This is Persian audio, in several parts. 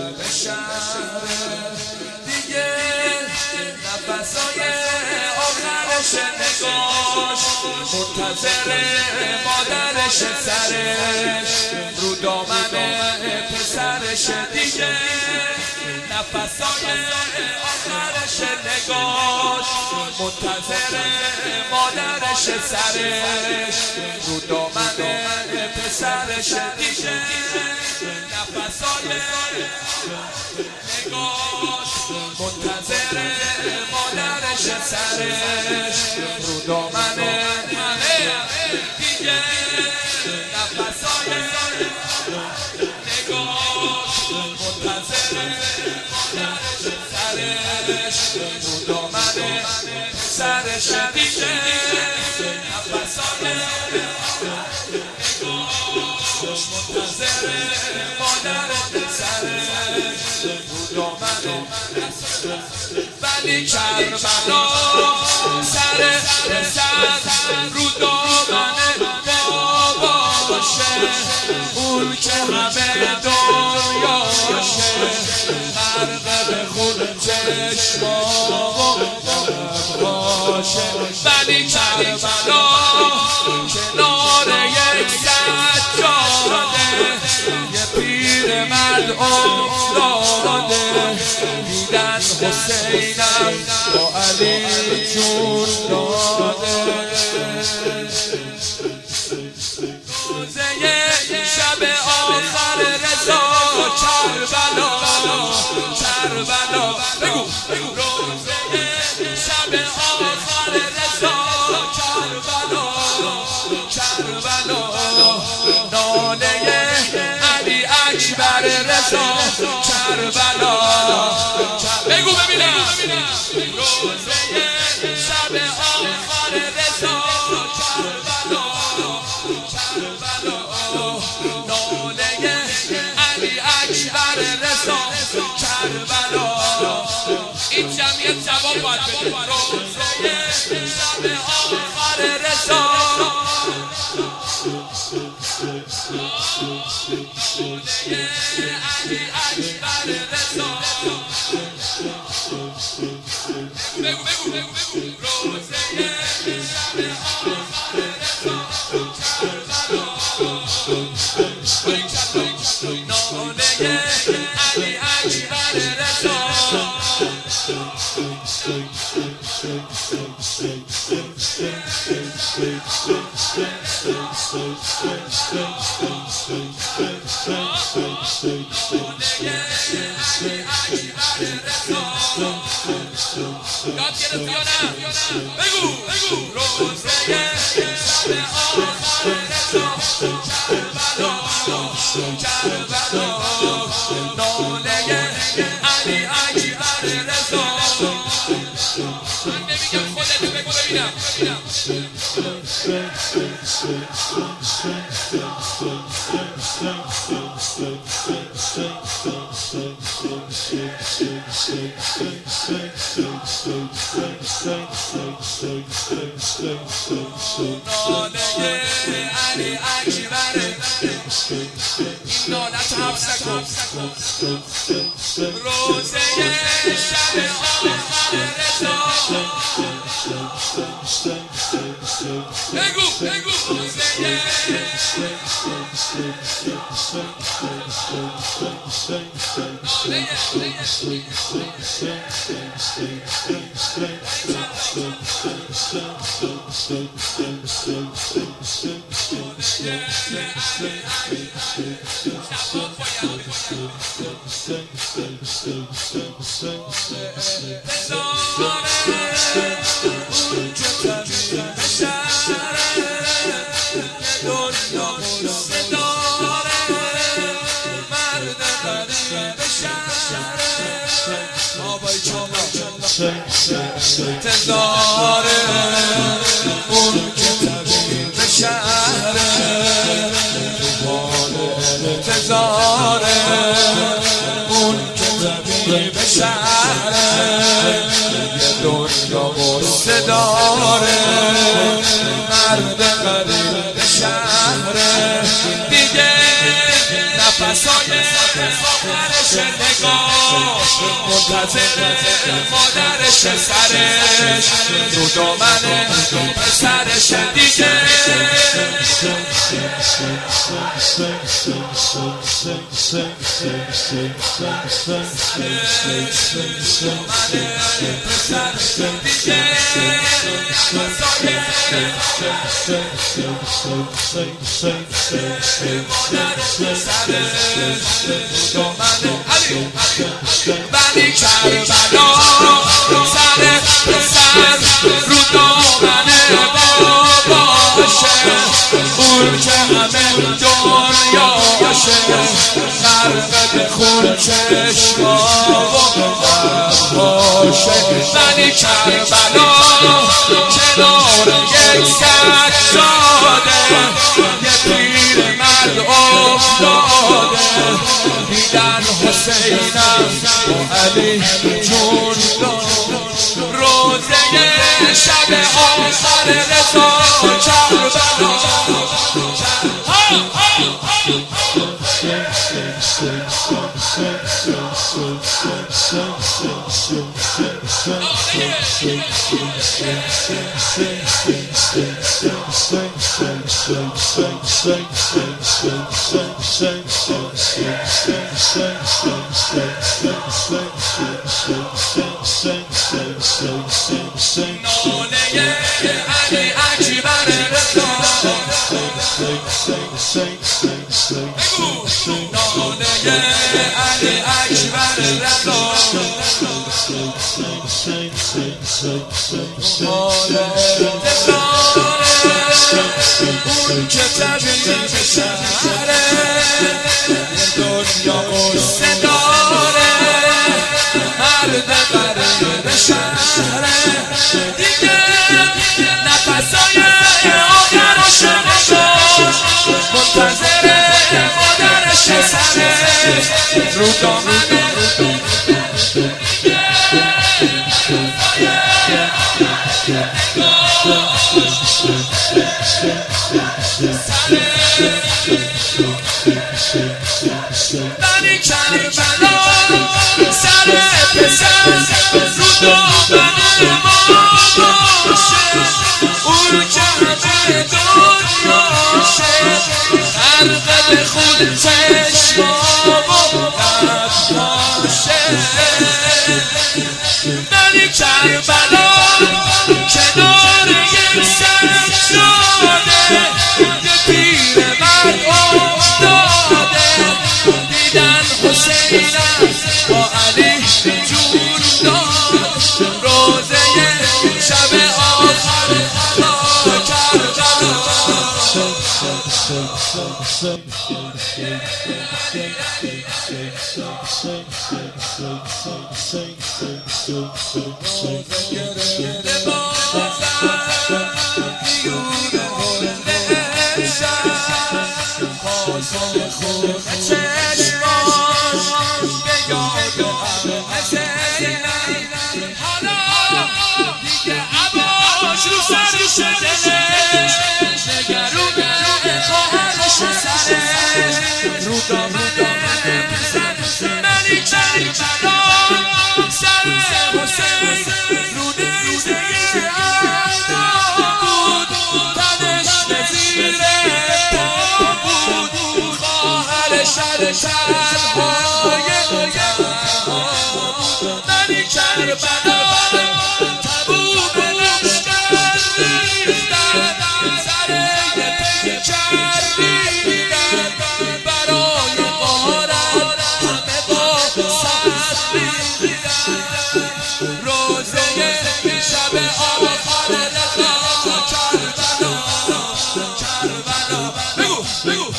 به شهر دیگه نفسای آخرش نگاش منتظر مادرش سرش رو دامن پسرش دیگه نفسای آخرش نگاش منتظر مادرش سرش رو دامن پسرش دیگه نفسای نگاش منتظر مادرش سرش رو دامن دیگه نفسای نگاش منتظر مادرش سرش رو دامن سرش دیگه نفسای نگاش منتظر مادرش سرش رو دامن ولی کربلا سر رو دامن باباشه اون که همه دنیاشه غرق به خون چشماشه ولی کربلا کنار یک سجاده یه پیرمرد افتاده دیدن حسینم با علی جون داده روزه شب آخر رضا کربلا بگو روزه شب آخر رضا کربلا ناله علی اکبر رضا کربلا بگو ببینم روزه شب آخر رضا کربلا ناله علی اکبر رضا کربلا این جمعیت جواب باید بده روزه شب آخر رضا علی اکبر رضا بگو روزه شب آخر رضا ناله علی اکبر رضا یاد گرفتی یا نه؟ بگو روزه شب آخر رضا کربلا ناله علی اکبر رضا من نمیگم خودت بگو ببینم ناله علی اکبر این نالت حبس کن روزه شب آخر رضا بگو روزه انتظاره اون که طبیب شهره انتظاره اون که طبیب شهره یه دنیا غصه داره مرد غریب شهره دیگه نفسای آخرش باشه نگاه منتظر مادرش سرش رو دامن پسرش دیگه ولی کربلا سر پسر رو دامن باباشه اون که همه دنیاشه غرق به خون چشما و باشه ولی کربلا کنار یک سجاده یه پیرمرد افتاده دیدن حسینم با علی جون روزه شب آخر رضا کربلا علی اکبر رضا اون که طبیعی به شهره دنیا قصه داره مرد برای شهره دیگه نفسای آخرش نگاه منتظر مادرش سرش رو دامن ولی کربلا سر پسر رو دامن باباشه اون که همه دنیاشه غرق به خون چشما و باشه ولی کربلا کنار یک سجاده یه پیرمرد افتاده دیدن حسینم با علی جون داد روزه شب آخر کربلا ولی کربلا تبوک لشکر ریختن سر پیکر ریختن برای غارت همه با سر ریختن روزه شب آخر رضا کربلا کربلا بگو بگو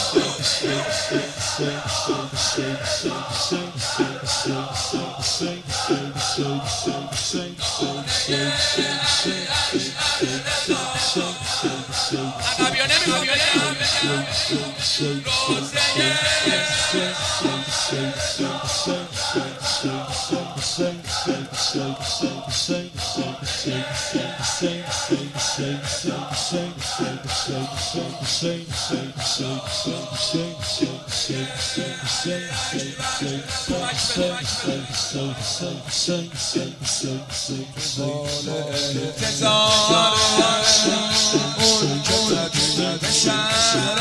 روزه اون که تبدیل به شهر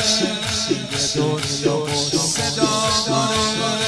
دنیا و صدا داره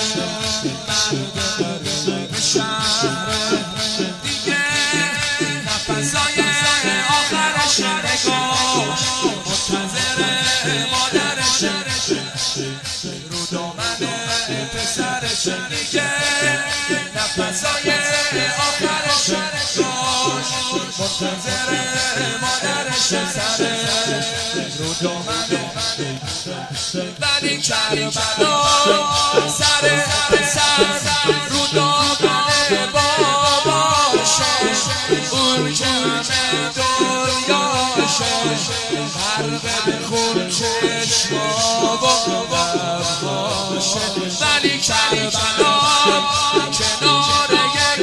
مرد به شهر دیگه نفسای آخرش نگاش منتظر مادرش رو دامن پسرش دیگه نفسای آخرش نگاش منتظر مادرش سرش رو دامن ولی کربلا سر پسر رو دامن باباشه اون که همه دنیاشه غرق به خون چشما و باشه ولی کربلا کنار یک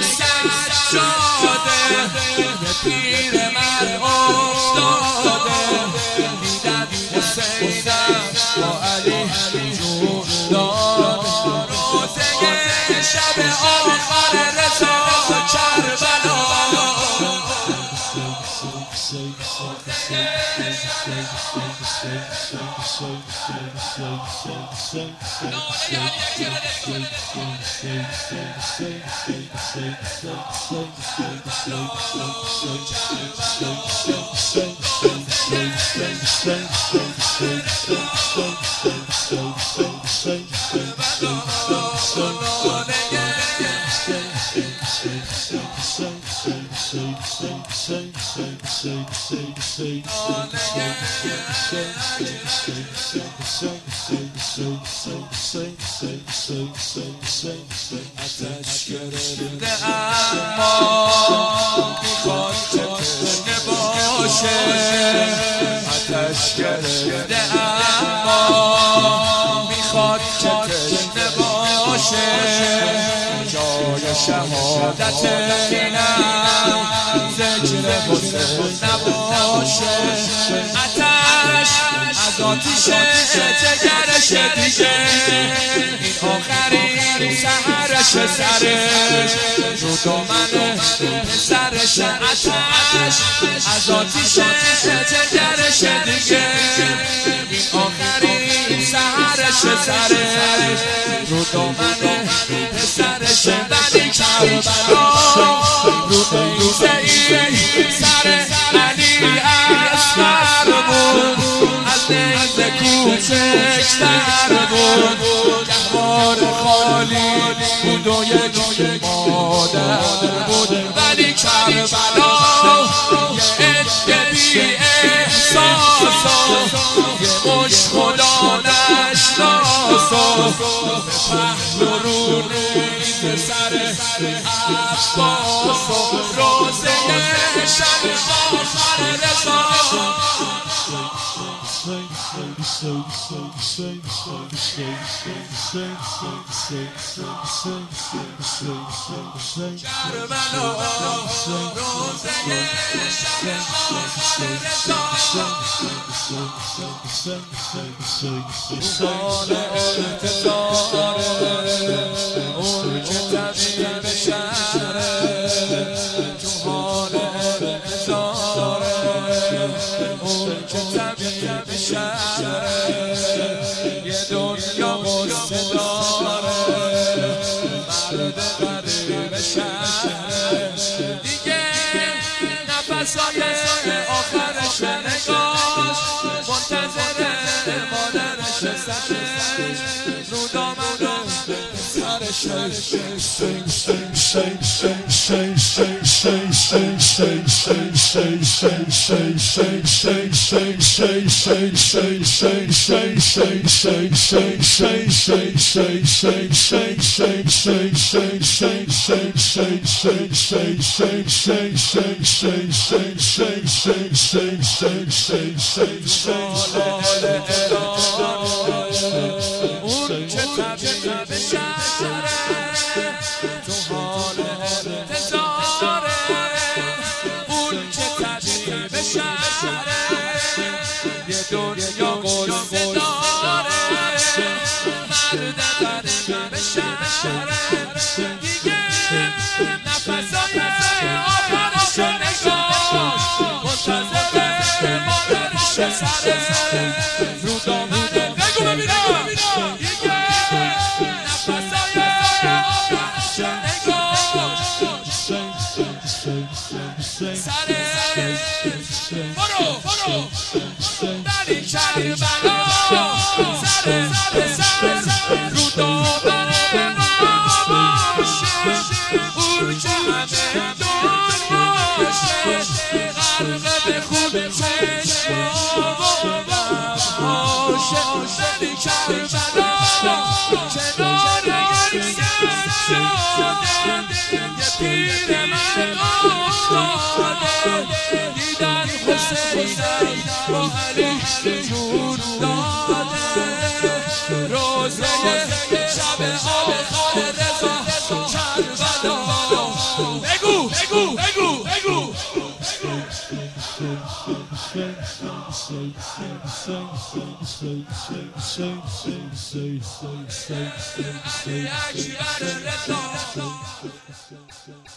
سجاده یه پیرمرد افتاده دیدن حسینم با علی جون داد روزه شب آخر رضا کربلا آتش گرفته اما میخواد که تشنه باشه آتش گرفته اما میخواد که تشنه باشه جای شهادت اینم ذکر حسین نباشه آتش از آتیش جگرش دیگه این آخرین سحرش سرش رو دامن پسرش آتش از آتیش جگرش دیگه این آخرین سحرش سرش رو دامن پسرش ولی کربلا رو نیزه ای سر علی اصغر بود از نیزه کوچکتر بود گهوار خالی بود و یک مادر بود ولی کربلا یه عده بی احساس یه مش خدا نشناس به پهلو رو نیزه سر عباس روزه شب آخر رضا کربلا روزه شب آخر رضا روحان احتضار اون که تبدیل به شهره روحان احتضار اون که تبدیل به شهره یه دنیا غصه داره مرد غریب شهره دیگه نفسای آخرش نگاش منتظر مادرش سرش رو دامن اون که تبدیل به شهره سر رو دامنه بگو ببینم دیگه نفسای سر برو دلی کربلا سر رو دامنه باشه اون که همه دنیاشه غرق به خود چشم دلی کربلا کنار یک سجاده یه پیر من افتاده دیدن حسینم با علی جون داده روزه شب آخر رضا کربلا بگو علی اکبر رضا